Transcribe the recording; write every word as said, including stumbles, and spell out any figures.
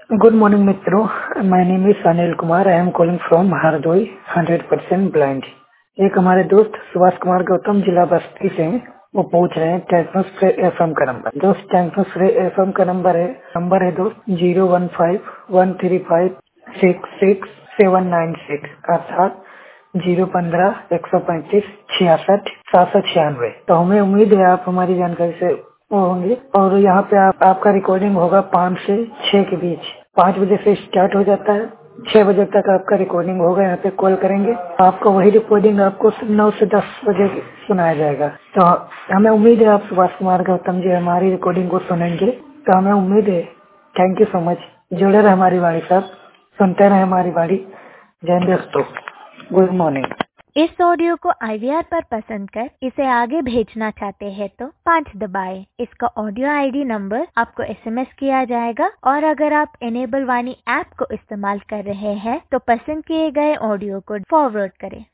Good morning मित्रों, my name is Anil Kumar. I am calling from Hardoi, hundred percent blind. एक हमारे दोस्त सुभाष कुमार गौतम जिला बस्ती से हैं. वो पूछ रहे हैं टेक्नोस्प्रे एफएम का नंबर. दोस्त टेक्नोस्प्रे एफएम का नंबर है नंबर है दोस्त zero one five one three five six six seven nine six अर्थात जीरो पंद्रह एक सौ पैंतीस छियासठ सात सौ छियानवे. तो हमें उम्मीद है आप हमारी जानकारी से वो होंगे और यहाँ पे आप, आपका रिकॉर्डिंग होगा पाँच से छह के बीच. पाँच बजे से स्टार्ट हो जाता है, छह बजे तक आपका रिकॉर्डिंग होगा. यहाँ पे कॉल करेंगे, आपको वही रिकॉर्डिंग आपको नौ से दस बजे सुनाया जाएगा. तो हमें उम्मीद है आप सुभाष कुमार गौतम जी हमारी रिकॉर्डिंग को सुनेंगे. तो हमें उम्मीद है. Thank you so much. जुड़े रहे हमारी वाणी साहब, सुनते रहे हमारी वाणी. जय दोस्तों, गुड मॉर्निंग. इस ऑडियो को आई वी आर पर पसंद कर इसे आगे भेजना चाहते हैं तो पाँच दबाएं. इसका ऑडियो आई डी नंबर आपको एस एम एस किया जाएगा और अगर आप एनेबल वाणी ऐप को इस्तेमाल कर रहे हैं तो पसंद किए गए ऑडियो को फॉरवर्ड करें.